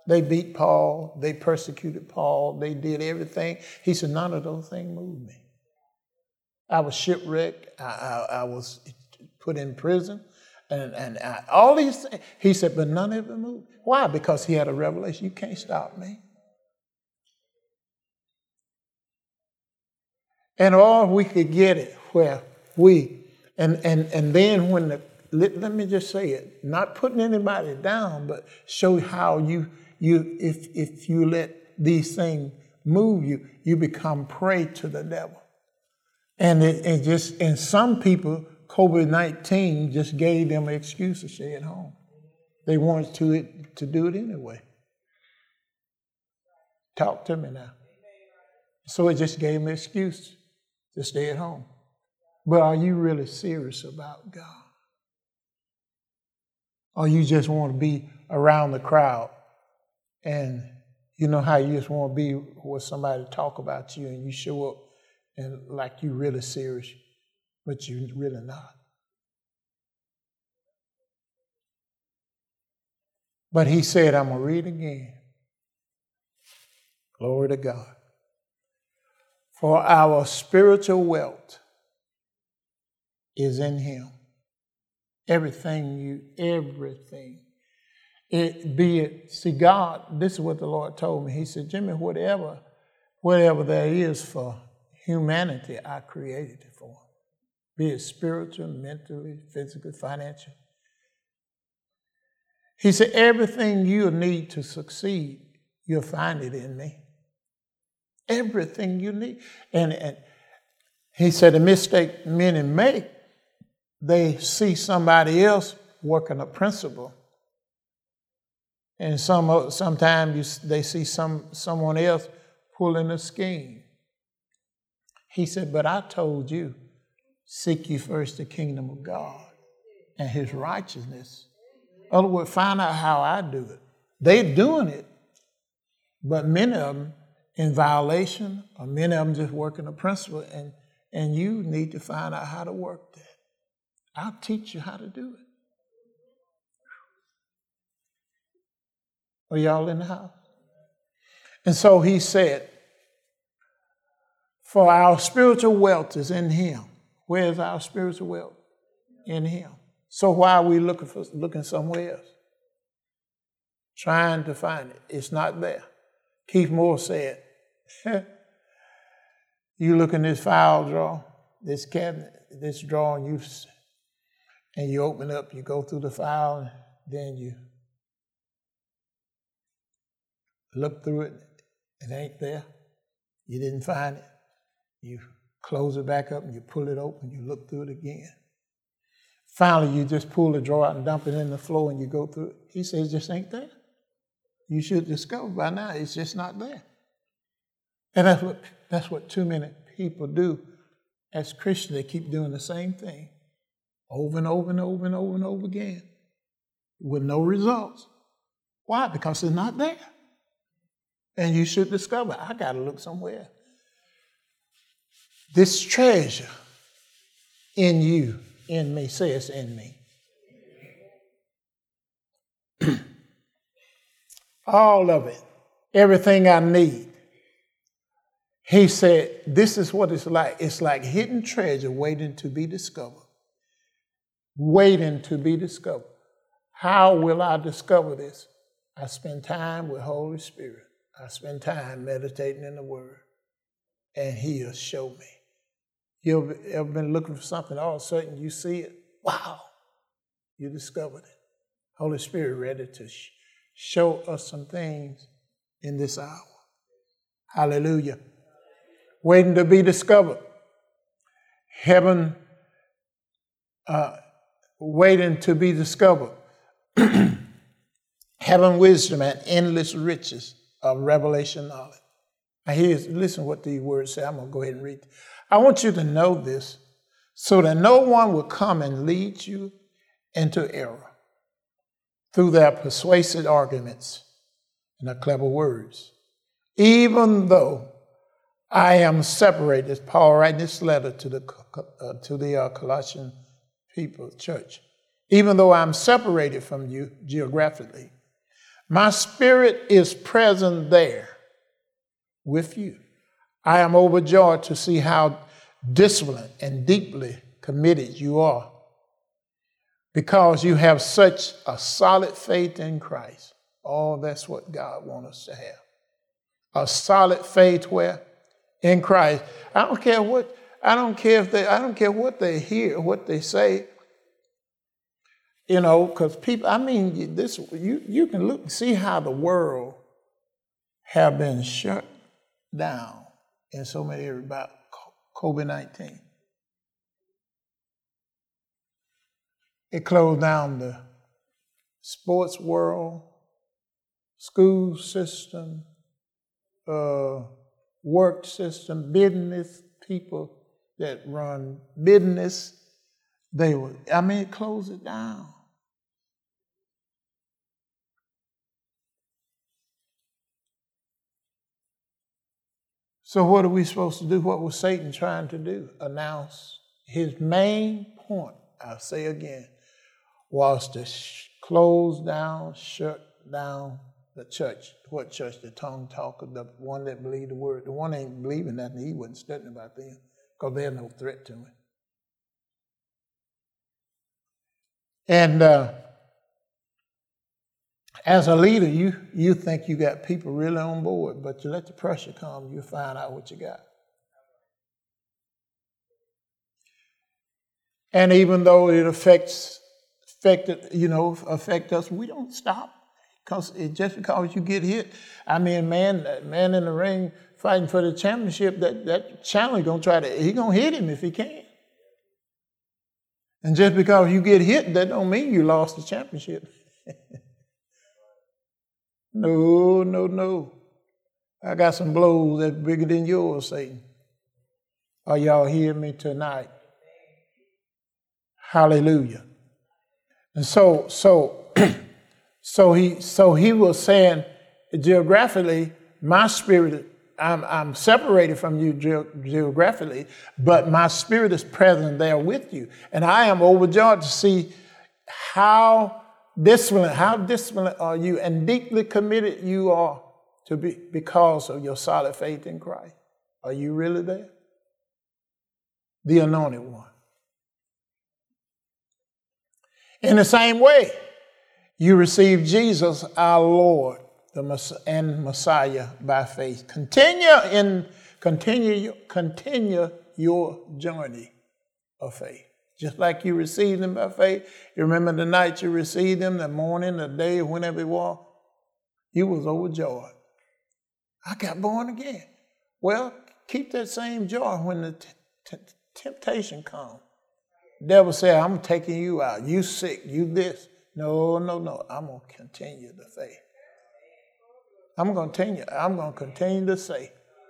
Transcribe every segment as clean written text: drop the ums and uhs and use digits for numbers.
They beat Paul. They persecuted Paul. They did everything. He said, none of those things moved me. I was shipwrecked. I was put in prison. And all these things. He said, but none of it moved. Why? Because he had a revelation. You can't stop me. And all we could get it where and then when let me just say it, not putting anybody down, but show how if you let these things move you, you become prey to the devil. And some people, COVID-19 just gave them an excuse to stay at home. They wanted to do it anyway. Talk to me now. So it just gave them an excuse to stay at home. But are you really serious about God? Or you just want to be around the crowd and you know how you just want to be where somebody talk about you and you show up and like you really serious, but you're really not. But he said, I'm going to read again. Glory to God. For our spiritual wealth is in him. Everything. See, God, this is what the Lord told me. He said, Jimmy, whatever there is for humanity, I created it for. Be it spiritual, mentally, physically, financial. He said, everything you'll need to succeed, you'll find it in me. Everything you need. And he said, the mistake many make, they see somebody else working a principle. And sometimes they see someone else pulling a scheme. He said, but I told you, seek ye first the kingdom of God and his righteousness. In other words, find out how I do it. They're doing it, but many of them in violation, or many of them just working a principle, and you need to find out how to work that. I'll teach you how to do it. Are y'all in the house? And so he said, for our spiritual wealth is in him. Where is our spiritual wealth? In him. So why are we looking somewhere else? Trying to find it. It's not there. Keith Moore said, you look in this file drawer, this cabinet, this drawer, and you open up, you go through the file, and then you look through it, it ain't there. You didn't find it. You close it back up and you pull it open, you look through it again. Finally, you just pull the drawer out and dump it in the floor and you go through it. He says, it just ain't there. You should discover by now it's just not there. And that's what too many people do as Christians. They keep doing the same thing over and over and over and over and over again with no results. Why? Because it's not there. And you should discover, I got to look somewhere. This treasure in you, in me, say it's in me. All of it, everything I need. He said, this is what it's like. It's like hidden treasure waiting to be discovered. Waiting to be discovered. How will I discover this? I spend time with Holy Spirit. I spend time meditating in the Word. And He'll show me. You've ever been looking for something, all of a sudden you see it. Wow. You discovered it. Holy Spirit ready to show us some things in this hour. Hallelujah. Waiting to be discovered. Heaven waiting to be discovered. Heaven wisdom and endless riches of revelation knowledge. Now listen what these words say. I'm going to go ahead and read. I want you to know this so that no one will come and lead you into error through their persuasive arguments and their clever words. Even though I am separated, as Paul writing this letter to the Colossian people, church. Even though I'm separated from you geographically, My spirit is present there with you. I am overjoyed to see how disciplined and deeply committed you are, because you have such a solid faith in Christ. Oh, that's what God wants us to have. A solid faith where? In Christ. I don't care what they hear, what they say. You know, because people, I mean, this you can look and see how the world have been shut down in so many areas about COVID-19. It closed down the sports world, school system, work system, business, people that run business. It closed it down. So what are we supposed to do? What was Satan trying to do? Announce his main point, I'll say again, was to close down, shut down the church. What church? The tongue talker, the one that believed the word. The one ain't believing nothing. He wasn't studying about them because they're no threat to him. And as a leader, you think you got people really on board, but you let the pressure come, you find out what you got. And even though it affects us, we don't stop. Just because you get hit, man in the ring fighting for the championship, that challenger gonna hit him if he can. And just because you get hit, that don't mean you lost the championship. No. I got some blows that's bigger than yours, Satan. Are y'all hearing me tonight? Hallelujah. And so he was saying, geographically, my spirit, I'm separated from you geographically, but my spirit is present there with you. And I am overjoyed to see how disciplined are you and deeply committed you are to be because of your solid faith in Christ. Are you really there? The anointed one. In the same way, you receive Jesus, our Lord, and Messiah by faith. Continue your journey of faith. Just like you received him by faith. You remember the night you received him, the morning, the day, whenever it was, you was overjoyed. I got born again. Well, keep that same joy when the temptation comes. The devil said, I'm taking you out. You sick, you this. No. I'm going to continue the faith. I'm going to continue to say.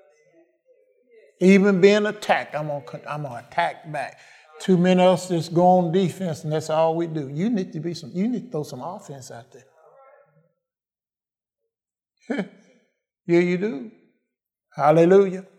Even being attacked, I'm going to attack back. Too many of us just go on defense, and that's all we do. You need to throw some offense out there. Yeah, you do. Hallelujah.